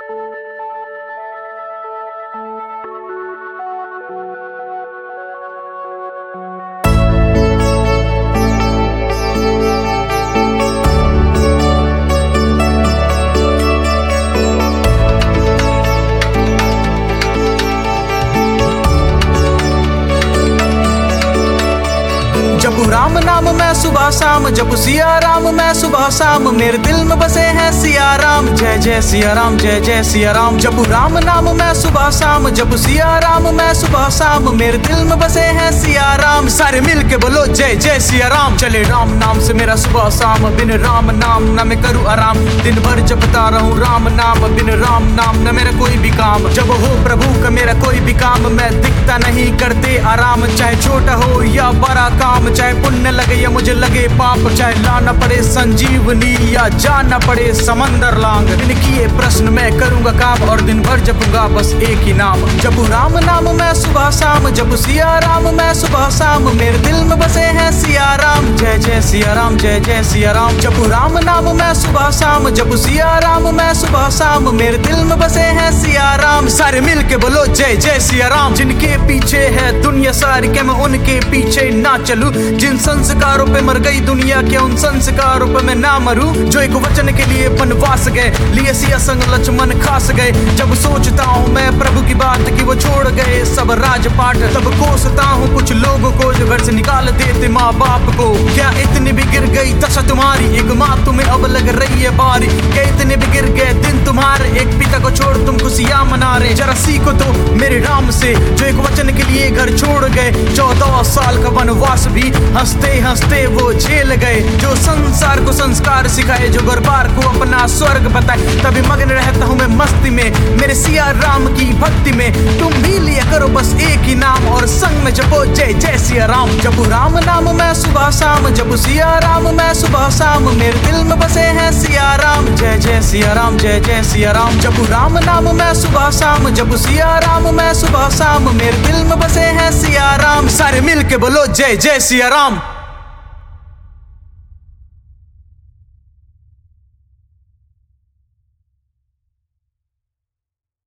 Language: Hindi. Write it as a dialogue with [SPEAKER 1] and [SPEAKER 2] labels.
[SPEAKER 1] जपू राम नाम मैं सुबह शाम, जपू सिया राम मैं सुबह शाम, मेरे दिल में बसे हैं सिया राम। जय जय सिया राम, जय जय सिया राम। जपू राम नाम मैं सुबह शाम, जपू सिया राम मैं सुबह शाम, मेरे दिल में बसे हैं सिया राम। सारे मिल के बोलो जय जय सिया राम। चले राम नाम से मेरा सुबह शाम, बिन राम नाम न मैं करूँ आराम। दिन भर जपता रहूं राम नाम, बिन राम नाम न मेरा कोई भी काम। जब हो प्रभु का मेरा कोई भी काम, मैं दिखता नहीं करते आराम। चाहे छोटा हो या बड़ा काम, चाहे पुण्य लगे या मुझे लगे पाप, चाहे लाना पड़े संजीवनी या जाना पड़े समंदर लांग। इनकी ये प्रश्न मैं करूंगा काम, और दिन भर जपूंगा बस एक ही नाम। जपू राम नाम मैं सुबह शाम, जपू सिया राम मैं सुबह शाम, मेरे दिल में बसे हैं सिया राम। जय जय सिया राम, जय जय सिया राम। जपू राम नाम मैं सुबह शाम, जपू सिया राम मैं सुबह शाम, मेरे दिल में बसे हैं सिया राम। सारे मिल के बोलो जय जय सिया राम। जिनके पीछे है दुनिया सारी, क्या मैं उनके पीछे ना चलूं? जिन संस्कारों पे मर गई दुनिया, क्या उन संस्कारों पे मैं ना मरूं? जो एक वचन के लिए वनवास गए, लिए सिया संग लक्ष्मण खास गए। जब सोचता हूँ मैं प्रभु की बात कि वो छोड़ गए सब राजपाट, तब कोसता हूँ कुछ लोगों को जो घर से निकाल देते माँ बाप को। क्या इतनी भी गिर गई दशा तुम्हारी, एक माँ तुम्हें अब लग रही है बारी? क्या इतने भी गिर गए दिन तुम्हारे, एक पिता को छोड़ तुम खुशियाँ मना रहे? जरा सीखो तो मेरे राम से, जो एक वचन के लिए घर छोड़ गए। 14 साल का वनवास भी हंसते हंसते वो झेल गए। जो संसार को संस्कार सिखाए, जो गरबार को अपना स्वर्ग बताए, तभी मगन रहता हूँ मैं मस्ती में, मेरे सिया राम की भक्ति में। तुम भी लिया करो बस एक ही नाम, और संग में जपो जय जय सिया राम। जपू राम नाम मैं सुबह शाम, जपू सिया राम मैं सुबह शाम, मेरे दिल में बसे हैं सिया राम। जय जय सिया राम, जय जय सिया राम। जपू राम नाम मैं सुबह शाम, जपू सिया राम मैं सुबह शाम, मेरे दिल में बसे हैं सिया राम। सारे मिल के बोलो जय जय सिया राम।